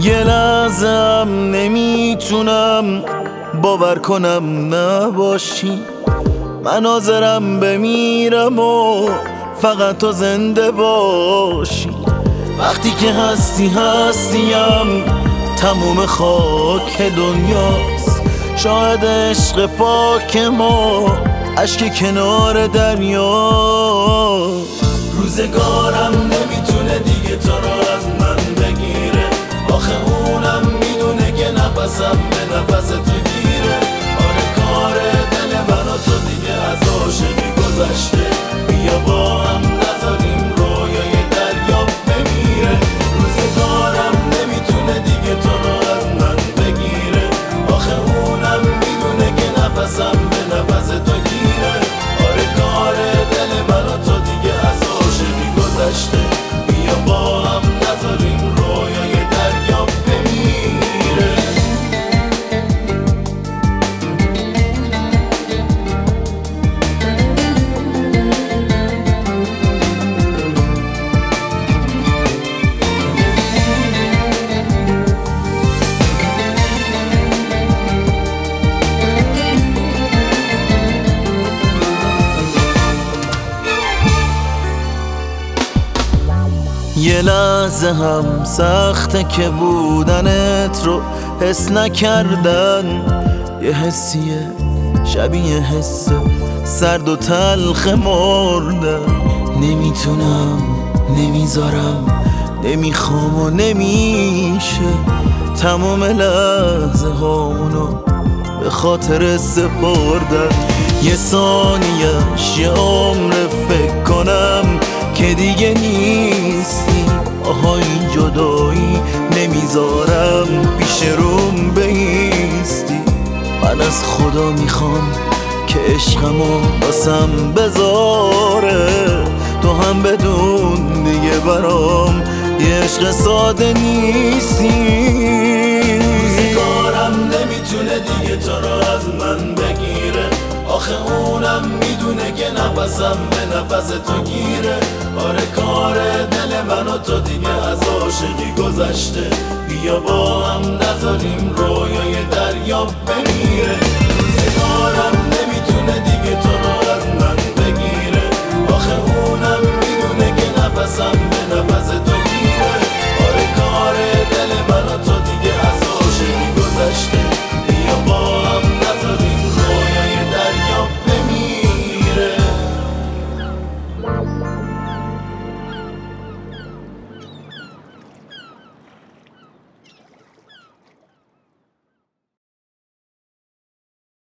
یه لحظم نمیتونم باور کنم نباشی. من حاضرم بمیرم و فقط تو زنده باشی. وقتی که هستیم تموم خاک دنیاست. شاید عشق پاک ما اشک کنار دریا. روزگارم نمیتونه دیگه تو رو از من بگیره. آخه اونم میدونه که نفسم به نفس تو گیره. آره کار دل من و تو دیگه از عاشقی گذشته. بیا با هم نذاریم رویای دریا بمیره. روزگارم نمیتونه دیگه تو رو از من بگیره. آخه اونم میدونه که نفسم به نفس تو گیره. آره کار دل من و تو دیگه از عاشقی گذشته. بیا با هم نذاریم رویای دریا بمیره. یه لحظه هم سخته که بودنت رو حس نکردن. یه حسیه شبیه حس سرد و تلخ مردن. نمیتونم نمیذارم نمیخوام و نمیشه تمام لحظه هامونو به خاطر سپردن. یه ثانیه‌اش یه عمر فکر کنم که دیگه نیستی. آها این جدایی نمیذارم پیش روم بایستی. من از خدا میخوام که عشقمو واسم بذاره. تو هم بدون دیگه برام یه عشق ساده نیستی. روزگارم نمیتونه دیگه تو رو از من بگیره. آخه اونم میدونه که نفسم به نفس تو گیره. آره کار دل من و تو دیگه از عاشقی گذشته. بیا با هم نذاریم رویای دریا بمیره.